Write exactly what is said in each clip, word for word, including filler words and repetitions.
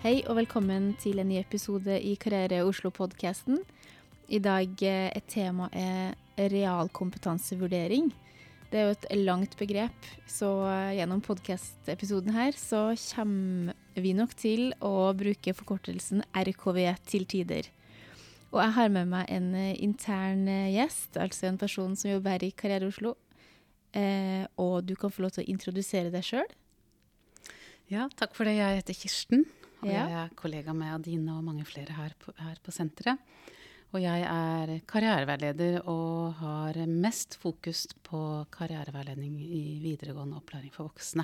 Hei og velkommen til en ny episode i Karriere Oslo-podcasten. I dag er temaet realkompetansevurdering. Det er jo et langt begrep, så gjennom podcastepisoden her så kommer vi nok til å bruke forkortelsen R K V til tider. Og jeg har med meg en intern gjest, altså en person som jobber her i Karriere Oslo. Eh, og du kan få lov til å introdusere deg selv. Ja, takk for det. Jeg heter Kirsten. Og Ja. jeg er kollega med Adine og mange flere her på, her på senteret. Og jeg er karriereveileder og har mest fokus på karriereveiledning i videregående opplæring for voksne.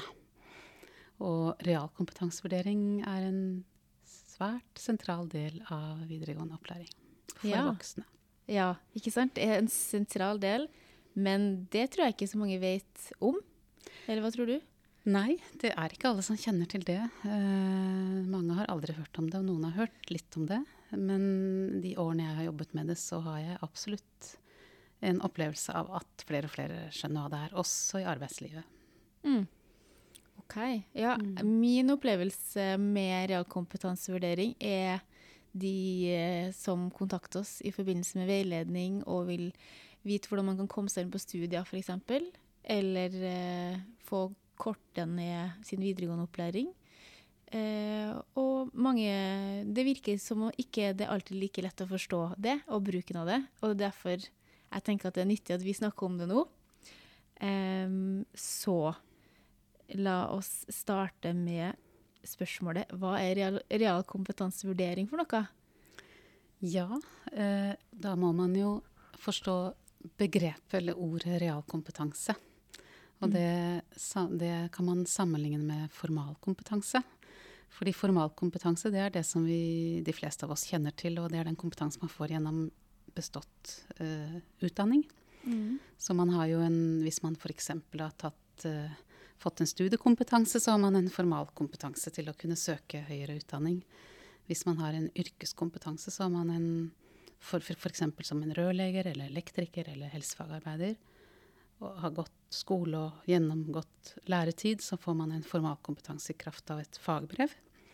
Og realkompetansevurdering er en svært sentral del av videregående opplæring for Ja. voksne. Ja, ikke sant? Det er en sentral del, men det tror jeg ikke så mange vet om. Eller hva tror du? Nei, det er ikke alle som kjenner til det. Eh, mange har aldri hørt om det, og noen har hørt litt om det. Men de årene jeg har jobbet med det, så har jeg absolutt en opplevelse av at flere og flere skjønner hva det er, også i arbeidslivet. Mm. Ok, ja. Mm. Min opplevelse med realkompetansevurdering er de eh, som kontakter oss i forbindelse med veiledning og vil vite hvordan man kan komme seg inn på studier for eksempel, eller eh, få korte ned sin videregående opplæring. Eh, og mange, det virker som om ikke det alltid like lett å forstå det og bruken av det, og det er derfor jeg tenker at det er nyttig at vi snakker om det nå. Eh, så la oss starte med spørsmålet, hva er real, realkompetansevurdering for noe? Ja, eh, da må man jo forstå begrepet eller ordet realkompetanse. Og det, det kan man sammenligne med formalkompetanse. Fordi formalkompetanse, det er det som vi, de fleste av oss kjenner til, og det er den kompetansen man får gjennom bestått uh, utdanning. Mm. Så man har jo en, hvis man for eksempel har tatt, uh, fått en studiekompetanse, så har man en formalkompetanse til å kunne søke høyere utdanning. Hvis man har en yrkeskompetanse, så har man en, for, for, for eksempel som en rørlegger, eller elektriker, eller helsefagarbeider, og har gått skole og gjennomgått læretid, så får man en formalkompetanse i kraft av et fagbrev.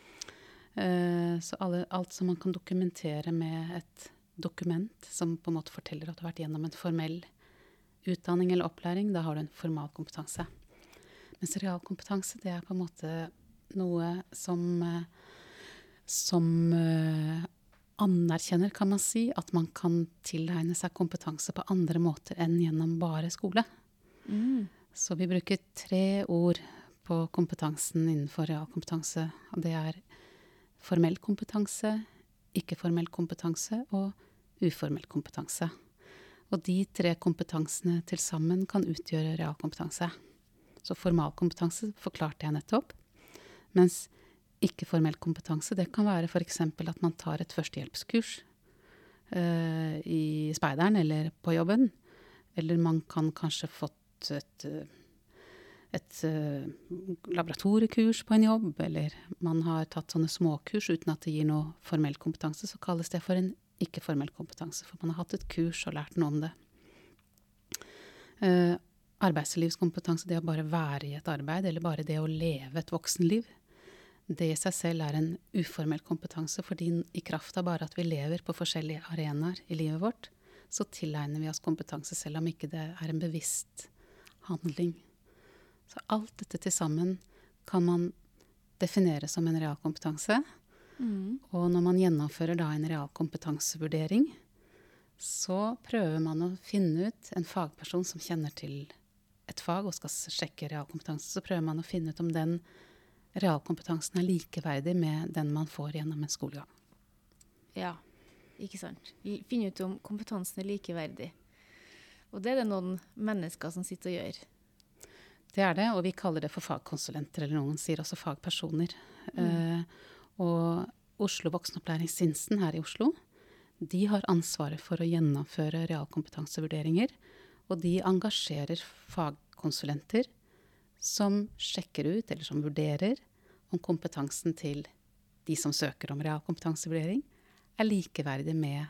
Uh, så alle, alt som man kan dokumentere med et dokument som på en måte forteller at du har vært gjennom en formell utdanning eller opplæring, da har du en formalkompetanse. Mens realkompetanse, det er på en måte noe som, uh, som uh, anerkjenner, kan man si, at man kan tilegne seg kompetanse på andre måter enn gjennom bare skole. Mm. Så vi bruker tre ord på kompetansen innenfor realkompetanse, og det er formell kompetanse, ikke-formell kompetanse og uformell kompetanse. Og de tre kompetansene til sammen kan utgjøre realkompetanse. Så formalkompetanse forklarte jeg nettopp, mens ikke-formell kompetanse, det kan være for eksempel at man tar et førstehjelpskurs uh, i speideren eller på jobben. Eller man kan kanskje fått et, et uh, laboratoriekurs på en jobb, eller man har tatt sånne småkurs uten at det gir noe formell kompetanse, så kalles det for en ikke-formell kompetanse, for man har hatt et kurs og lært noe om det. Uh, arbeidslivskompetanse, det å bare være i et arbeid, eller bare det å leve et voksenliv, det i seg selv er en uformell kompetanse, fordi i kraft av bare at vi lever på forskjellige arenaer i livet vårt, så tilegner vi oss kompetanse selv om ikke det er en bevisst handling. Så alt dette til sammen kan man definere som en realkompetanse. Mm. Og når man gjennomfører da en realkompetansevurdering, så prøver man å finne ut en fagperson som kjenner til et fag og skal sjekke realkompetanse, så prøver man å finne ut om den realkompetansen er likeverdig med den man får gjennom en skolegang. Ja, ikke sant. Finne ut om kompetansen er likeverdig. Og det er det noen mennesker som sitter og gjør. Det er det, og vi kaller det for fagkonsulenter, eller noen sier også fagpersoner. Mm. Uh, og Oslo Voksenopplæringsinsten her i Oslo, de har ansvaret for å gjennomføre realkompetansevurderinger, og de engasjerer fagkonsulenter som sjekker ut, eller som vurderer om kompetansen til de som søker om realkompetansevurdering er likeverdig med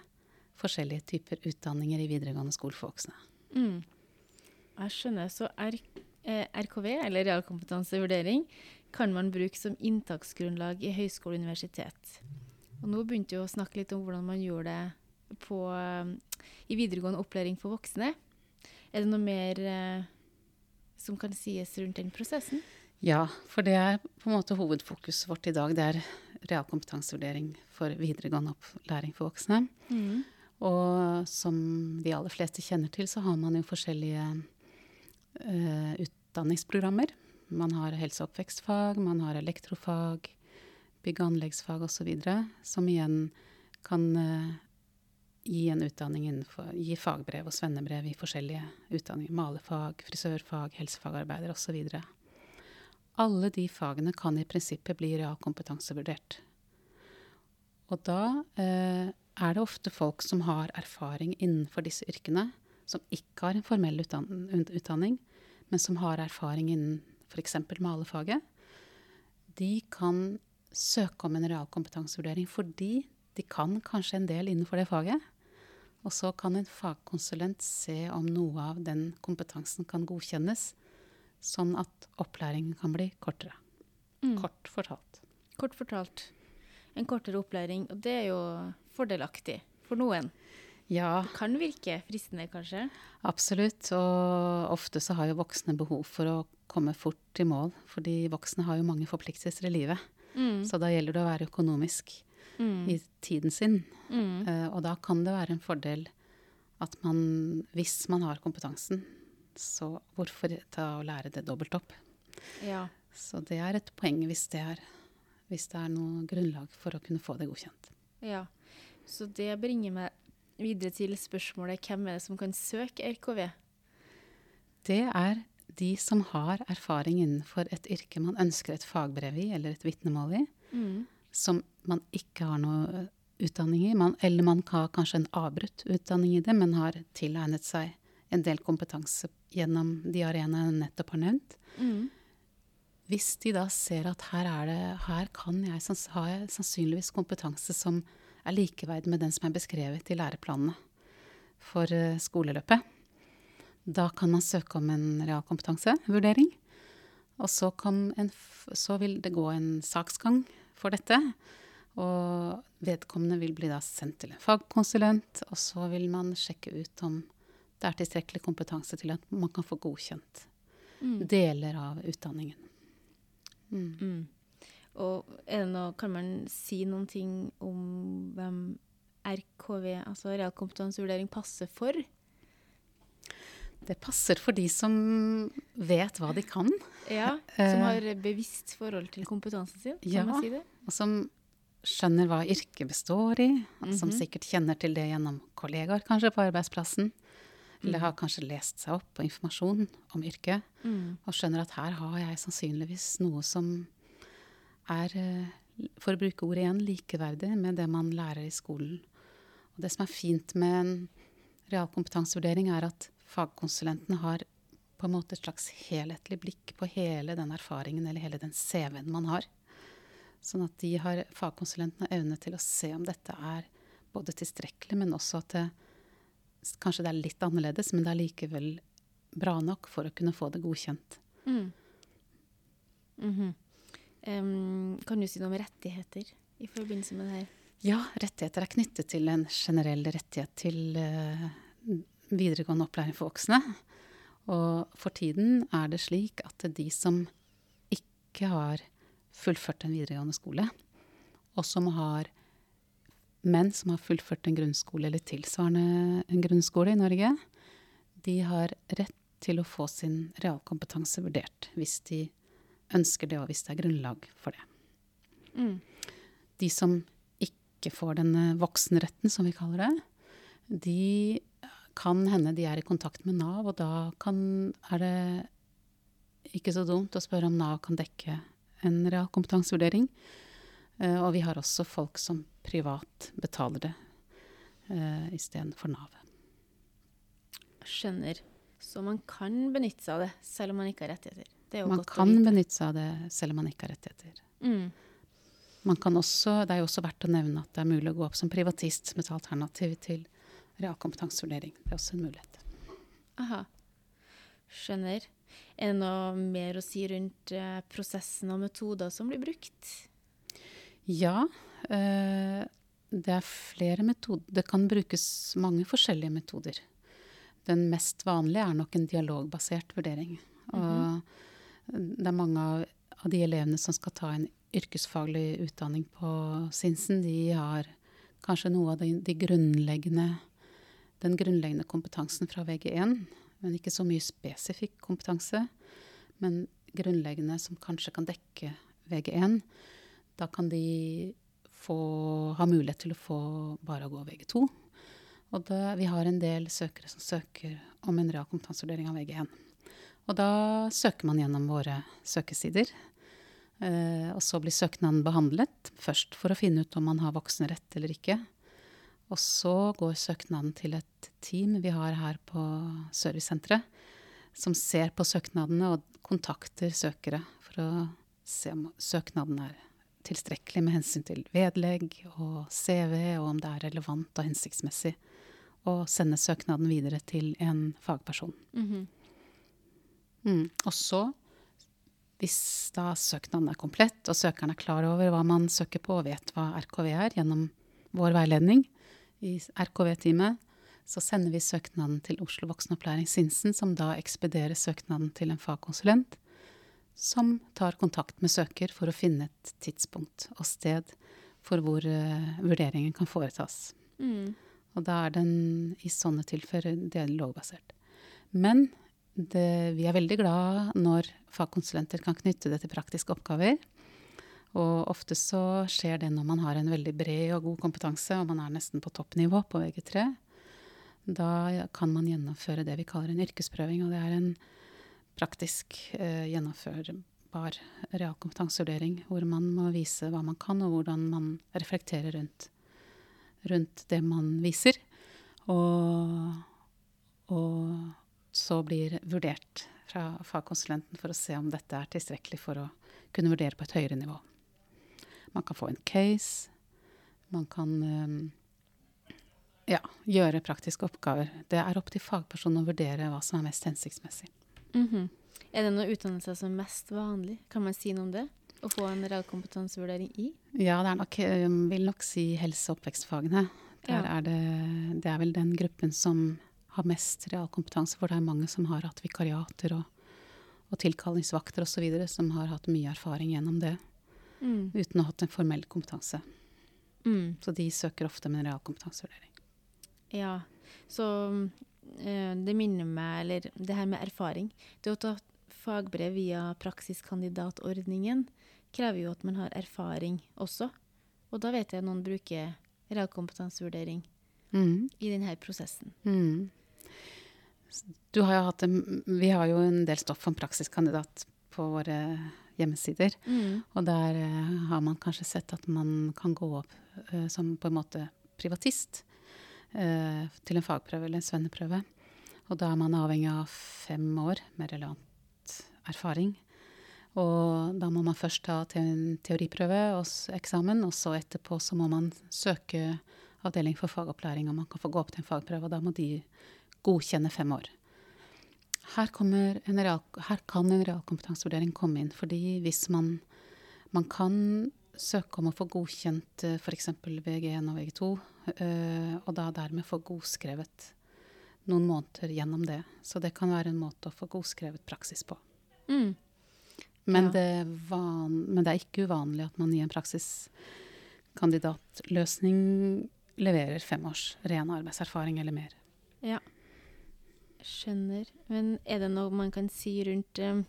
forskjellige typer utdanninger i videregående skole for voksne. Mm. Jeg skjønner, så er Eh, R K V, eller realkompetansevurdering, kan man bruke som inntaksgrunnlag i høyskole og universitet. Og nå begynte vi å snakke litt om hvordan man gjør det på, um, i videregående opplæring for voksne. Er det noe mer eh, som kan sies rundt den prosessen? Ja, for det er på en måte hovedfokuset vårt i dag. Det er realkompetansevurdering for videregående opplæring for voksne. Mm. Og som de aller fleste kjenner til, så har man jo forskjellige uh, utdanningsprogrammer. Man har helse- og oppvekstfag, man har elektrofag, bygg- og anleggsfag og så videre, som igjen kan uh, gi en utdanning innenfor, gi fagbrev og svennebrev i forskjellige utdanninger. Malefag, frisørfag, helsefagarbeider og så videre. Alle de fagene kan i prinsippet bli realkompetansevurdert. Og da eh, er det ofte folk som har erfaring innenfor disse yrkene, som ikke har en formell utdan- utdanning, men som har erfaring innen for eksempel malefaget. De kan søke om en realkompetansevurdering fordi de kan kanskje en del innenfor det faget. Og så kan en fagkonsulent se om noe av den kompetansen kan godkjennes, sånn at opplæringen kan bli kortere. Mm. Kort fortalt. Kort fortalt. En kortere opplæring, og det er jo fordelaktig for noen. Ja, Det kan virke fristende, kanskje. absolutt. Og ofte så har jo voksne behov for å komme fort i mål, fordi voksne har jo mange forpliktelser i livet. Mm. Så da gjelder det å være økonomisk Mm. i tiden sin. Mm. Eh, og da kan det være en fordel at man, hvis man har kompetansen, så hvorfor ta og lære det dobbelt opp? Ja. Så det er et poeng hvis det er, hvis det er noe grunnlag for å kunne få det godkjent. Ja. Så det bringer meg videre til spørsmålet hvem er det som kan søke R K V? Det er de som har erfaring innenfor et yrke man ønsker et fagbrev i, eller et vitnemål i, Mm. som man ikke har noe utdanning i, man, eller man har kanskje en avbrutt utdanning i det, men har tilegnet seg en del kompetanse gjennom de arenaene jeg nettopp har nevnt. Mm. Hvis de da ser at her, er det, her kan jeg, sanns- har jeg sannsynligvis kompetanse som er likeverdig med den som er beskrevet i læreplanene for eh, skoleløpet, da kan man søke om en realkompetansevurdering. Og så, kan en, f- så vil det gå en saksgang for dette, og vedkommende vil bli da sendt til en fagkonsulent, og så vil man sjekke ut om det er tilstrekkelig kompetanse til at man kan få godkjent Mm. deler av utdanningen. Mm. Mm. Og er det noe, kan man si noen ting om hvem R K V, altså realkompetansevurdering, passer for? Det passer for de som vet hva de kan, Ja, som har bevisst forhold til kompetansen sin, kan Ja. man si det? og som skjønner hva yrket består i, og som Mhm. sikkert kjenner til det gjennom kollegaer kanskje på arbeidsplassen, eller Mm. har kanskje lest seg opp på informasjon om yrket, Mm. og skjønner at her har jeg sannsynligvis noe som er, eh, for å bruke ordet igjen, likeverdig med det man lærer i skolen. Og det som er fint med en realkompetansevurdering er at fagkonsulentene har på en måte et slags helhetlig blikk på hele den erfaringen eller hele den C V-en man har. Sånn at de har, fagkonsulentene har evne til å se om dette er både tilstrekkelig, men også at det, kanskje det er litt annerledes, men det er likevel bra nok for å kunne få det godkjent. Mm. Mhm. Em, kan du si noe om rettigheter i forbindelse med det her? Ja, rettigheter er knyttet til en generell rettighet til eh, videregående opplæring for voksne. Og for tiden er det slik at de som ikke har fullført en videregående skole, og som har menn som har fullført en grunnskole eller tilsvarende en grunnskole i Norge, de har rett til å få sin realkompetanse vurdert, hvis de ønsker det, og hvis det er grunnlag for det. Mm. De som ikke får denne voksenretten, som vi kaller det, de kan hende de er i kontakt med Nav, og da kan, er det ikke så dumt å spørre om Nav kan dekke en realkompetansevurdering. Eh, og vi har også folk som privat betaler det uh, i stedet for Nav. Skjønner. Så man kan benytte seg av det, selv om man ikke har rettigheter. Det er jo Man godt å kan vite. benytte seg av det selv om man ikke har rettigheter. Mm. Man kan også, det er jo også verdt å nevne at det er mulig å gå opp som privatist med et alternativ til realkompetansevurdering. Det er også en mulighet. Aha. Skjønner. Er det noe mer å si rundt eh, prosessen og metoder som blir brukt? Ja, eh, det er flere metoder. Det kan brukes mange forskjellige metoder. Den mest vanlige er nok en dialogbasert vurdering. Og det er mange av, av de elevene som skal ta en yrkesfaglig utdanning på Sinsen, de har kanskje noe av de, de grunnleggende, den grunnleggende kompetansen fra V G én, men ikke så mye spesifikk kompetanse, men grunnleggende som kanskje kan dekke V G én. Da kan de få, ha mulighet til å få bare å gå V G to. Og da, vi har en del søkere som søker om en realkompetansevurdering av V G én. Og da søker man gjennom våre søkesider. Eh, og så blir søknaden behandlet, først for å finne ut om man har voksenrett eller ikke. Og så går søknaden til et team vi har her på servicesenteret, som ser på søknadene og kontakter søkere for å se om søknaden er tilstrekkelig med hensyn til vedlegg og C V, og om det er relevant og hensiktsmessig å sende søknaden videre til en fagperson. Mhm. Mm. Og så, hvis da søknaden er komplett, og søkeren er klar over hva man søker på, og vet hva R K V er gjennom vår veiledning i R K V-teamet, så sender vi søknaden til Oslo Voksenopplæring Sinsen, som da ekspederer søknaden til en fagkonsulent, som tar kontakt med søker for å finne et tidspunkt og sted for hvor uh, vurderingen kan foretas. Mm. Og da er den i sånne tilfeller dialogbasert. Men det, vi er veldig glad når fagkonsulenter kan knytte det til praktiske oppgaver. Og ofte så skjer det når man har en veldig bred og god kompetanse, og man er nesten på toppnivå på V G tre. Da kan man gjennomføre det vi kaller en yrkesprøving, og det er en praktisk eh, gjennomførbar realkompetansevurdering, hvor man må vise hva man kan, og hvordan man reflekterer rundt, rundt det man viser. Og, og så blir vurdert fra fagkonsulenten for å se om dette er tilstrekkelig for å kunne vurdere på et høyere nivå. Man kan få en case, man kan um, ja, gjøre praktiske oppgaver. Det er opp til fagpersonen å vurdere hva som er mest hensiktsmessig. Mhm. Er det noen utdannelser som er mest vanlig? Kan man si noe om det? Å få en realkompetansevurdering i? Ja, det er nok, jeg vil nok si helse- og oppvekstfagene. Der Ja. er det, det er vel den gruppen som har mest realkompetanse, for det er mange som har hatt vikariater og, og tilkallingsvakter og så videre, som har hatt mye erfaring gjennom det, Mm. uten å ha hatt en formell kompetanse. Mm. Så de søker ofte med en realkompetansevurdering. Ja, så eh, det minner meg, eller det her med erfaring. Det å ta fagbrev via praksiskandidatordningen krever jo at man har erfaring også. Og da vet jeg noen bruker realkompetansevurdering Mm. i denne prosessen. Mm. Du har jo hatt en, vi har jo en del stoff om praksiskandidat på våre hjemmesider, Mm. og der eh, har man kanskje sett at man kan gå opp eh, som på en måte privatist eh, til en fagprøve eller en svenneprøve. Og da er man avhengig av fem år med relevant erfaring. Og da må man først ta til en teoriprøve og s- eksamen, og så etterpå så må man søke avdeling for fagopplæring, og man kan få gå opp til en fagprøve, og da må de godkjenne fem år. Her, kommer en real, her kan en realkompetansevurdering komme inn, fordi hvis man, man kan søke om å få godkjent eh, for eksempel V G én og V G to, eh, og da dermed få godskrevet noen måneder gjennom det. Så det kan være en måte å få godskrevet praksis på. Mm. Men, Ja. det van, men det er ikke uvanlig at man i en praksiskandidatløsning leverer fem års ren arbeidserfaring eller mer. Ja, skjønner. Men er det noe man kan si rundt um,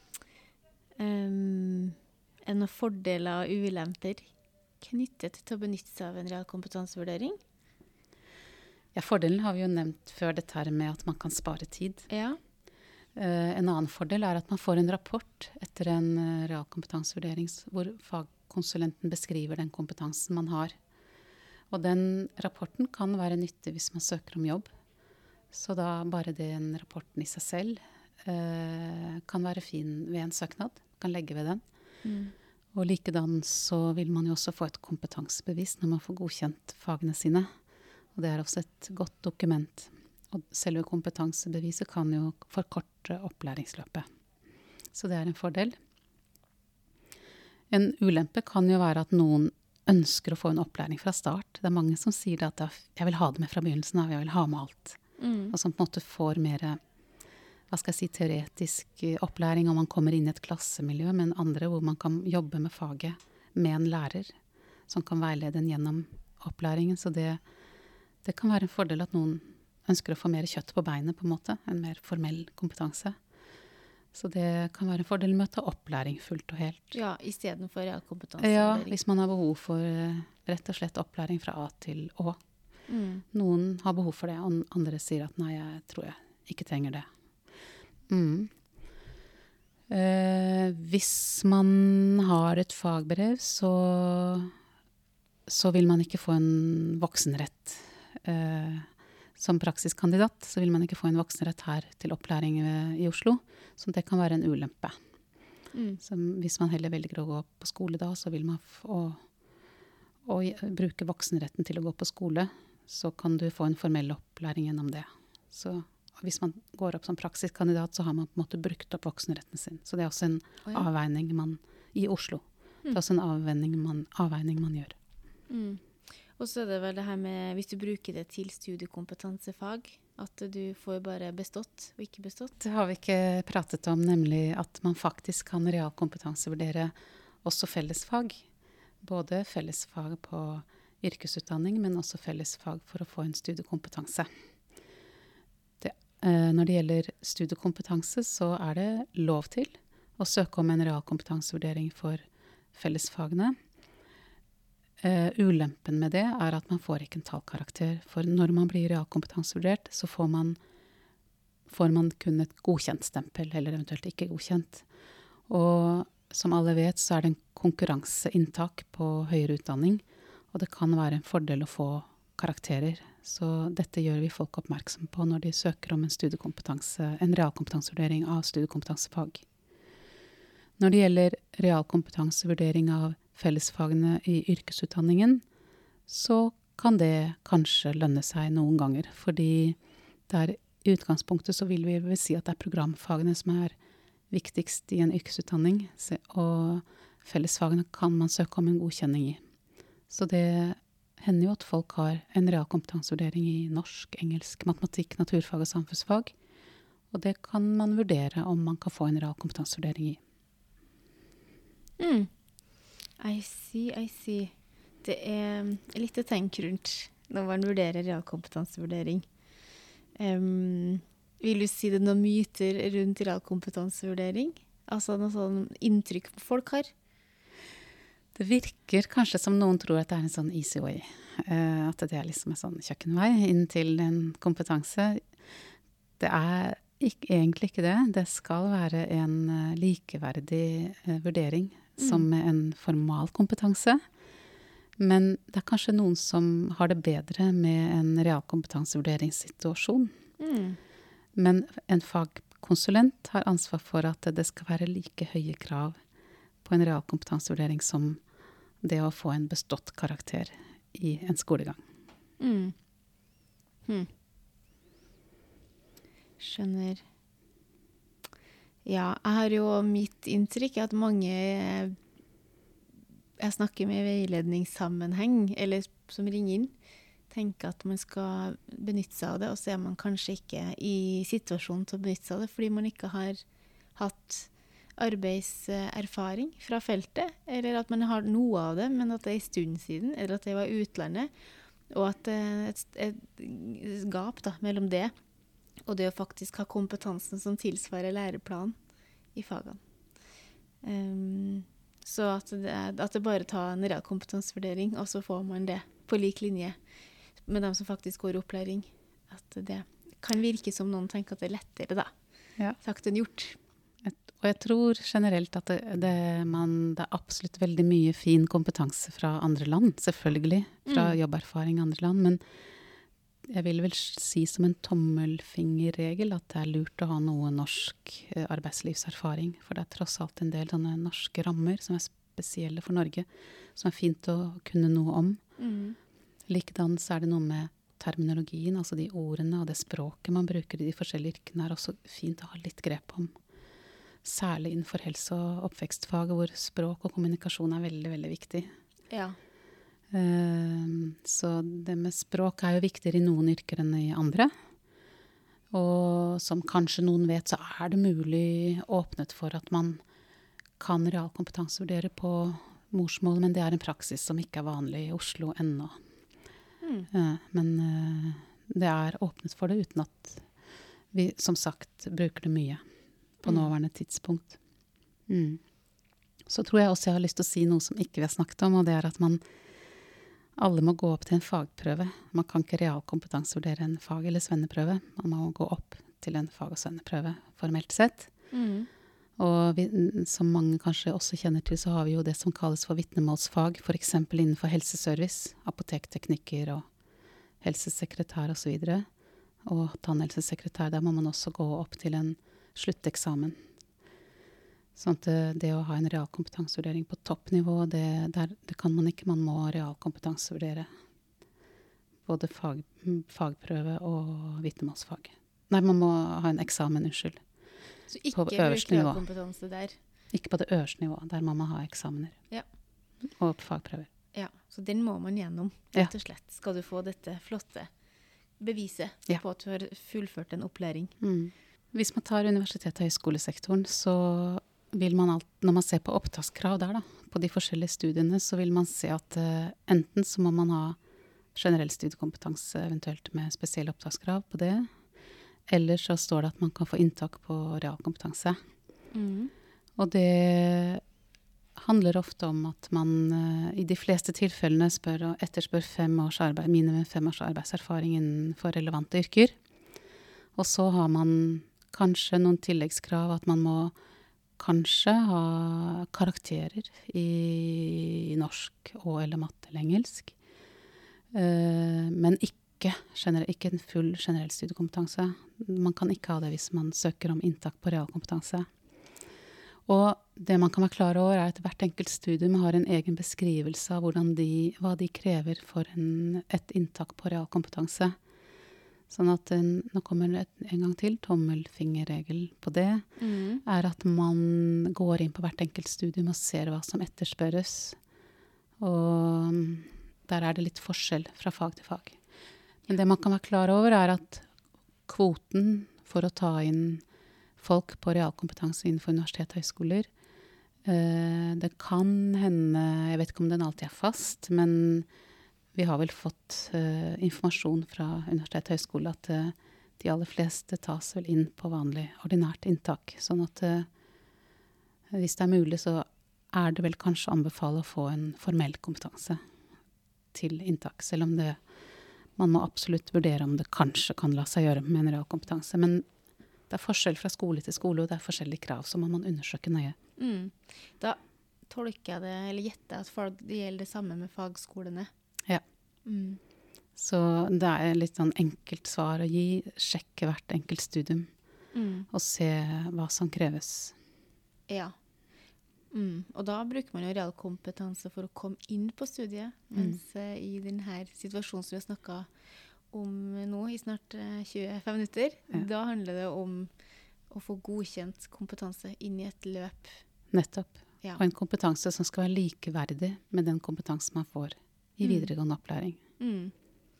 um, er det noen fordeler og ulemper knyttet til å benytte seg av en realkompetansevurdering? Ja, fordelen har vi jo nevnt før, dette her med at man kan spare tid. Ja. Eh, en annen fordel er at man får en rapport etter en uh, realkompetansevurdering hvor fagkonsulenten beskriver den kompetansen man har. Og den rapporten kan være nyttig hvis man søker om jobb. Så da bare den rapporten i seg selv eh, kan være fin ved en søknad. Kan legge ved den. Mm. Og likedan så vil man jo også få et kompetansebevis når man får godkjent fagene sine. Og det er også et godt dokument. Og selve kompetansebeviset kan jo forkorte opplæringsløpet. Så det er en fordel. En ulempe kan jo være at noen ønsker å få en opplæring fra start. Det er mange som sier det at jeg vil ha det med fra begynnelsen av, jeg vil ha med alt. Mm. Og som på en måte får mer, hva skal jeg si, teoretisk opplæring om man kommer inn i et klassemiljø, men andre hvor man kan jobbe med faget med en lærer som kan veilede en gjennom opplæringen. Så det, det kan være en fordel at noen ønsker å få mer kjøtt på beinet, på en måte, en mer formell kompetanse. Så det kan være en fordel med å ta opplæring fullt og helt. Ja, i stedet for realkompetanse. Ja, hvis man har behov for rett og slett opplæring fra A til Å. Mm. Noen har behov for det, og andre sier at nei, jeg tror jeg ikke trenger det. Mm. Eh, hvis man har et fagbrev, så, så vil man ikke få en voksenrett. Eh, som praksiskandidat så vil man ikke få en voksenrett her til opplæring i Oslo, så det kan være en ulempe. Mm. Så hvis man heller velger å gå på skole da, så vil man få å bruke voksenretten til å gå på skole, så kan du få en formell opplæring gjennom det. Så hvis man går opp som praksiskandidat, så har man på en måte brukt opp voksenretten sin. Så det er også en oh, ja. avveining man, i Oslo. Mm. Det er også en avveining man, avveining man gjør. Mm. Og så er det vel det her med, hvis du bruker det til studiekompetansefag, at du får bare bestått og ikke bestått. Det har vi ikke pratet om, nemlig at man faktisk kan realkompetansevurdere også fellesfag. Både fellesfag på yrkesutdanning, men også fellesfag for å få en studiekompetanse. Det, eh, når det gjelder studiekompetanse, så er det lov til å søke om en realkompetansevurdering for fellesfagene. Uh, ulempen med det er at man får ikke en tallkarakter, for når man blir realkompetansevurdert, så får man, får man kun et godkjent stempel, eller eventuelt ikke godkjent. Og som alle vet, så er det en konkurranseinntak på høyere utdanning, og det kan være en fordel å få karakterer. Så dette gjør vi folk oppmerksom på når de søker om en studiekompetanse, en realkompetansevurdering av studiekompetansefag. Når det gjelder realkompetansevurdering av fellesfagene i yrkesutdanningen, så kan det kanskje lønne seg noen ganger, fordi der i utgangspunktet så vil vi vel si at det er programfagene som er viktigst i en yrkesutdanning, og fellesfagene kan man søke om en godkjenning i. Så det hender jo at folk har en realkompetansevurdering i norsk, engelsk, matematikk, naturfag og samfunnsfag, og det kan man vurdere om man kan få en realkompetansevurdering i. Mm. I see, I see. Det er litt å tenke rundt når man vurderer realkompetansevurdering. Um, vil du si det noen myter rundt realkompetansevurdering? Altså noe sånn inntrykk folk har? Det virker kanskje som noen tror at det er en sånn easy way. Uh, at det er liksom en sånn kjøkkenvei inn til en kompetanse. Det er ikke, egentlig ikke det. Det skal være en uh, likeverdig uh, vurdering. Som med en formal kompetanse. Men det er kanskje noen som har det bedre med en realkompetansevurderingssituasjon. Mm. Men en fagkonsulent har ansvar for at det skal være like høye krav på en realkompetansevurdering som det å få en bestått karakter i en skolegang. Mm. Hmm. Skjønner. Ja, jeg har jo mitt inntrykk at mange jeg snakker med i veiledningssammenheng, eller som ringer inn, tenker at man skal benytte seg av det, og så er man kanskje ikke i situasjonen til å benytte seg av det, fordi man ikke har hatt arbeidserfaring fra feltet, eller at man har noe av det, men at det er en stund siden, eller at det var utlandet, og at det er et, et gap da, mellom det og det å faktisk ha kompetansen som tilsvarer læreplanen i fagene. Um, så at det, at det bare tar en realkompetansevurdering, og så får man det på lik linje med dem som faktisk går i opplæring. At det kan virke som noen tenker at det er lettere da, ja. Sagt enn gjort. Et, og jeg tror generelt at det, det, man, det er absolutt veldig mye fin kompetanse fra andre land, selvfølgelig, fra mm. jobberfaring i andre land, men jeg vil vel si som en tommelfingerregel at det er lurt å ha noe norsk eh, arbeidslivserfaring, for det er tross alt en del sånne norske rammer som er spesielle for Norge, som er fint å kunne noe om. Mm. Likedan så er det noe med terminologien, altså de ordene og det språket man bruker i de forskjellige yrkene, er også fint å ha litt grep om. Særlig innenfor helse- og oppvekstfag, hvor språk og kommunikasjon er veldig, veldig viktig. Ja. Uh, så det med språk er jo viktigere i noen yrker enn i andre. Og som kanskje noen vet, så er det mulig åpnet for at man kan realkompetansevurdere på morsmål, men det er en praksis som ikke er vanlig i Oslo ennå. Mm. Uh, men uh, det er åpnet for det uten at vi, som sagt, bruker det mye på mm. nåværende tidspunkt. Mm. Så tror jeg også jeg har lyst til å si noe som ikke vi har snakket om, og det er at man alle må gå opp til en fagprøve. Man kan ikke realkompetansevurdere en fag- eller svenneprøve. Man må gå opp til en fag- og svenneprøve formelt sett. Mm. Og vi, som mange kanskje også kjenner til, så har vi jo det som kalles for vitnemålsfag, for eksempel innenfor helseservice, apotekteknikker og helsesekretær og så videre. Og tannhelsesekretær, der må man også gå opp til en slutteksamen. Sånn at det, det å ha en realkompetansevurdering på toppnivå, det, der, det kan man ikke. Man må realkompetansevurdere både fag, fagprøve og vitnemålsfag. Nei, man må ha en eksamen, unnskyld. Så ikke på øverste nivå. Realkompetanse der? Ikke på det øverste nivået. Der må man ha eksamener. Ja. Og fagprøver. Ja, så den må man gjennom, rett og slett. Skal du få dette flotte beviset ja. På at du har fullført en opplæring. Mm. Hvis man tar universitet- og høyskolesektoren, så vil man alt, når man ser på opptakskrav der da, på de forskjellige studiene, så vil man se at uh, enten så må man ha generell studiekompetanse, eventuelt med spesielle opptakskrav på det, eller så står det at man kan få inntak på realkompetanse. Mm. Og det handler ofte om at man uh, i de fleste tilfellene spør og etterspør fem års arbeid, minimum fem års arbeidserfaring innenfor relevante yrker. Og så har man kanskje noen tilleggskrav, at man må kanskje ha karakterer i norsk og eller matte eller engelsk. Uh, men ikke, generell, ikke en full generell studiekompetanse. Man kan ikke ha det hvis man søker om inntak på realkompetanse. Og det man kan være klar over er at hvert enkelt studium har en egen beskrivelse av hvordan de, hva de krever for en, et inntak på realkompetanse. Sånn at en, nå kommer det en gang til, tommelfingerregel på det, mm. er at man går inn på hvert enkelt studium og ser hva som etterspørres. Og der er det litt forskjell fra fag til fag. Men det man kan være klar over er at kvoten for å ta inn folk på realkompetanse innenfor universitet og høyskoler, eh, det kan hende, jeg vet ikke om den alltid er fast, men vi har vel fått uh, informasjon fra universitet og høyskole at uh, de aller fleste tas vel inn på vanlig ordinært inntak. Sånn at uh, hvis det er mulig, så er det vel kanskje å anbefale å få en formell kompetanse til inntak. Selv om det, man må absolutt vurdere om det kanskje kan la seg gjøre med en realkompetanse. Men det er forskjell fra skole til skole, og det er forskjellige krav, så må man undersøke nøye. Mm. Da tolker jeg det, eller gjetter at fag, det gjelder det samme med fagskolene. Ja. Mm. Så det er litt sånn enkelt svar å gi. Sjekke hvert enkelt studium. Mm. Og se hva som kreves. Ja. Mm. Og da bruker man jo realkompetanse for å komme inn på studiet. Mm. Mens uh, i denne situasjonen som vi har snakket om nå i snart uh, tjuefem minutter, ja. Da handler det om å få godkjent kompetanse inn i et løp. Nettopp. Ja. Og en kompetanse som skal være likeverdig med den kompetansen man får i videregående opplæring. Mm.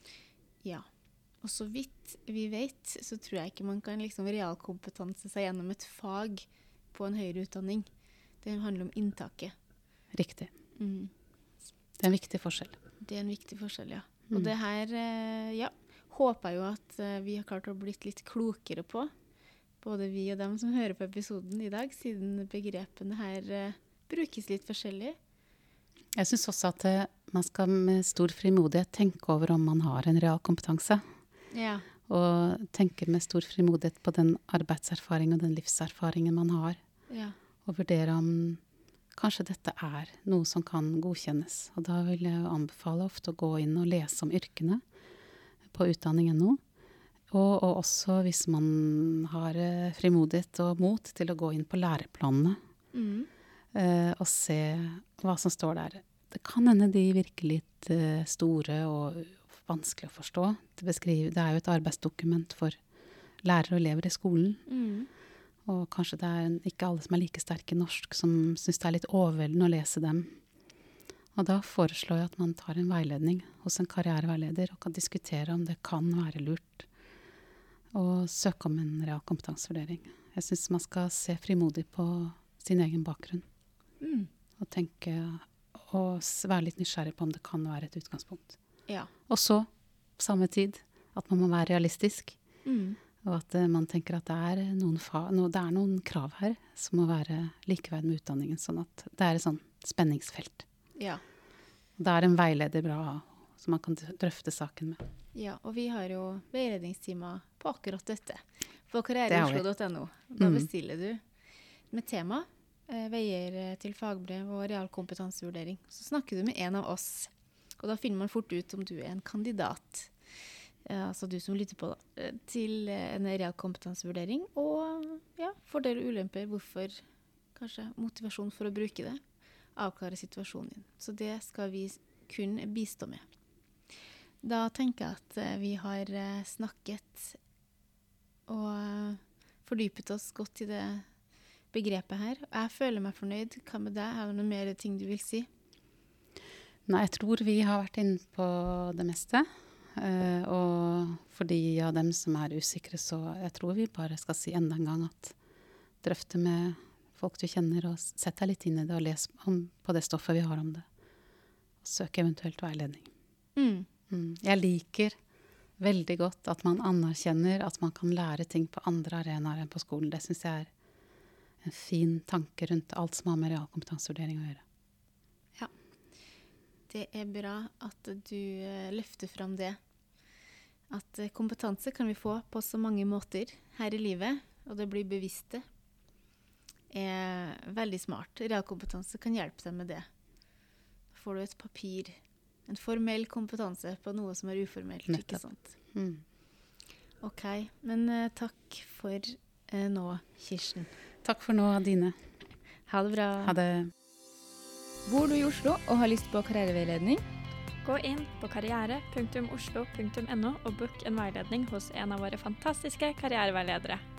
Ja. Og så vidt vi vet, så tror jeg ikke man kan liksom realkompetanse seg gjennom et fag på en høyere utdanning. Det handler om inntaket. Riktig. Mm. Det er en viktig forskjell. Det er en viktig forskjell, ja. Mm. Og det her, ja, håper jeg jo at vi har klart å bli litt klokere på. Både vi og dem som hører på episoden i dag, siden begrepene her brukes litt forskjellig. Jeg synes også at uh, man skal med stor frimodighet tenke over om man har en realkompetanse. Ja. Og tenke med stor frimodighet på den arbeidserfaring og den livserfaringen man har. Ja. Og vurdere om kanskje dette er noe som kan godkjennes. Og da vil jeg anbefale ofte å gå inn og lese om yrkene på utdanningen nå. Og, og også hvis man har uh, frimodighet og mot til å gå inn på læreplanene. Mm. Uh, og se hva som står der. Det kan hende de virker litt uh, store og vanskelig å forstå. Det, beskriver, det er jo et arbeidsdokument for lærere og elever i skolen. Mm. Og kanskje det er ikke alle som er like sterke i norsk, som synes det er litt overveldende å lese dem. Og da foreslår jeg at man tar en veiledning hos en karriereveileder og kan diskutere om det kan være lurt å søke om en realkompetansevurdering. Jeg synes man skal se frimodig på sin egen bakgrunn. Mm. Og tenke og være litt nysgjerrig på om det kan være et utgangspunkt. Ja. Og så, på samme tid, at man må være realistisk. Mm. Og at uh, man tenker at det er, noen fa no, det er noen krav her som må være likeverd med utdanningen, sånn at det er et sånn spenningsfelt. Ja. Da er en veileder bra, som man kan drøfte saken med. Ja, og vi har jo veiledningstimer på akkurat dette. På Det har vi. karriereoslo punktum no. Da Mm. bestiller du med tema, eh, veier til fagbrev og realkompetansevurdering. Så snakker du med en av oss, og da finner man fort ut om du er en kandidat, eh, altså du som lytter på da, eh, til eh, en realkompetansevurdering, og ja, fordeler og ulemper, hvorfor, kanskje motivasjon for å bruke det, avklare situasjonen din. Så det skal vi kun bistå med. Da tenker jeg at eh, vi har eh, snakket og eh, fordypet oss godt i det begrepet her. Jeg føler meg fornøyd. Hva med deg? Er det noen mer ting du vil si? Nei, jeg tror vi har vært inne på det meste. Uh, og for de av dem som er usikre, så jeg tror vi bare skal si enda en gang at drøfte med folk du kjenner, og sett deg litt inn i det, og les om, på det stoffet vi har om det. Og søk eventuelt veiledning. Mm. Mm. Jeg liker veldig godt at man anerkjenner at man kan lære ting på andre arenaer enn på skolen. Det synes jeg er en fin tanke rundt alt som har med realkompetansevurdering å gjøre. Ja, det er bra at du uh, løfter fram det. At uh, kompetanse kan vi få på så mange måter her i livet, og det blir bevisste, er veldig smart. Realkompetanse kan hjelpe deg med det. Da får du et papir, en formell kompetanse på noe som er uformelt, Nettopp. ikke sant? Mm. Ok, men uh, takk for uh, nå, Kirsten. Takk for nå, Adine. Ha det bra. Ha det. Bor du i Oslo og har lyst på karriereveiledning? Gå inn på karriere punktum oslo punktum no og book en veiledning hos en av våre fantastiske karriereveiledere.